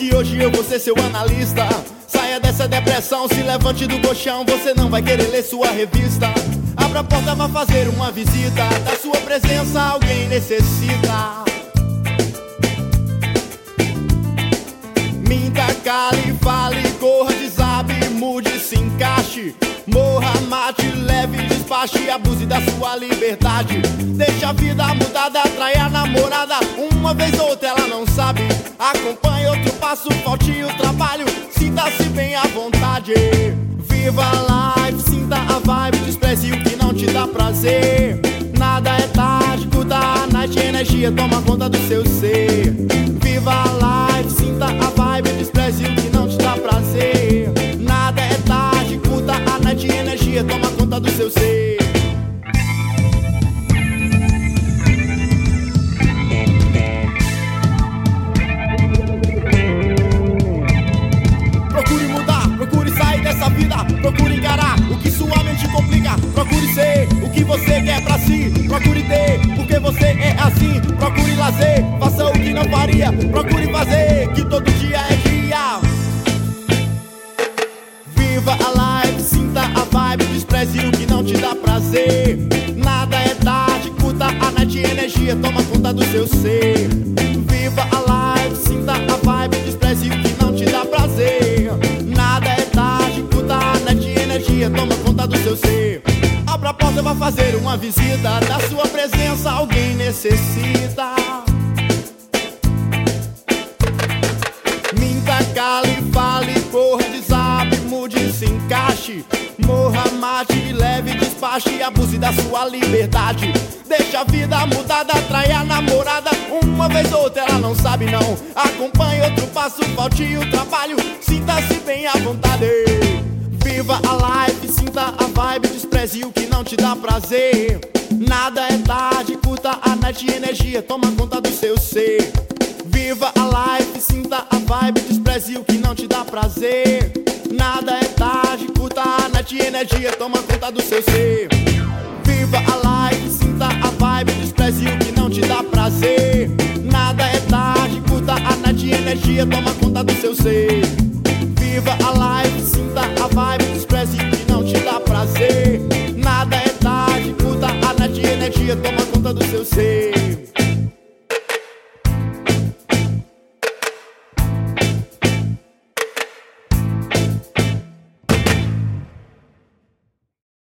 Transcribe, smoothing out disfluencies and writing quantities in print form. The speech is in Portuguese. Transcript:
que hoje eu vou ser seu analista. Saia dessa depressão, se levante do colchão, você não vai querer ler sua revista. Abra a porta, vá fazer uma visita, da sua presença alguém necessita. Minta, cale, fale, corra, desabe, mude, se encaixe. Morra, mate, leve, despache, abuse da sua liberdade. Deixa a vida mudada, atrai a namorada. Uma vez ou outra ela não sabe. Acompanhe outro passo, falte o trabalho. Sinta-se bem à vontade. Viva a life, sinta a vibe. Despreze o que não te dá prazer. Nada é tarde, curta a night, energia toma conta do seu ser. Viva a life, sinta a vibe. Despreze o que não te dá prazer. Nada é tarde, curta a night, energia toma conta do seu ser. Procure mudar, procure sair dessa vida. Procure encarar o que sua mente complica. Procure ser o que você quer pra si. Procure ter, porque você é assim. Procure lazer, faça o que não faria. Procure fazer, que todo dia é dia. Viva a life, sinta a vibe. Despreze o que não te dá prazer. Nada é tarde, curta a night, energia toma conta do seu ser. Viva a life, sinta a vibe. Despreze o que não te dá prazer. Nada é tarde, curta a night, energia toma conta do seu ser. Abra a porta, vá fazer uma visita, da sua presença alguém necessita. Minta, cale, fale, corra, desabe, mude, se encaixe. Morra, mate, leve, despache, abuse da sua liberdade. Deixa a vida mudada, atrai a namorada. Uma vez ou outra ela não sabe não. Acompanhe outro passo, falte o trabalho. Sinta-se bem à vontade. Viva a life, sinta a vibe. Despreze o que não te dá prazer. Nada é tarde, curta a night, energia toma conta do seu ser. Viva a life, sinta a vibe. Despreze o que não te dá prazer. Nada é tarde, curta a night, energia toma conta do seu ser. Viva a life, sinta a vibe. Despreze o que não te dá prazer. Nada é tarde, curta a night, energia toma conta do seu ser. Viva a life, sinta a vibe. Despreze o que não te dá prazer. Nada é tarde, curta a night, energia toma conta do seu ser.